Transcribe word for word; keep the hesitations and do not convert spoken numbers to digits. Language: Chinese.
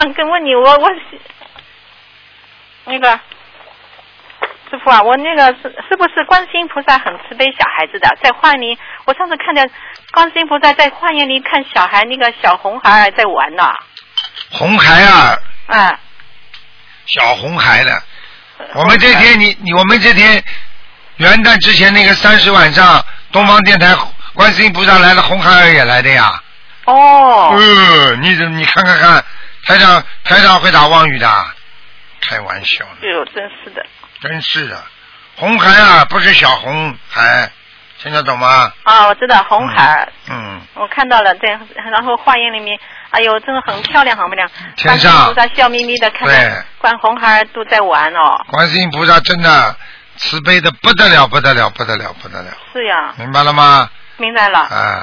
想跟问你，我我那个师傅啊，我那个是是不是观世音菩萨很慈悲小孩子的，在花园里，我上次看见观世音菩萨在花园里看小孩，那个小红孩在玩呢。 红孩啊。 啊。 小红孩的，我们这天你你我们这天元旦之前那个三十晚上，东方电台观世音菩萨来了，红孩儿也来的呀。 哦。 嗯，你你看看看，台长台长会打妄语的，开玩笑呢。 哎呦，真是的。 真是的，红孩啊，不是小红孩，听得懂吗？ 啊，我知道红孩。 嗯。 我看到了，对，然后花园里面，哎呦，真的很漂亮，很漂亮。 天上。 菩萨笑眯眯的看着观红孩都在玩哦。 观世音菩萨真的慈悲的不得了，不得了，不得了，不得了。 是呀。 明白了吗？ 明白了。 啊。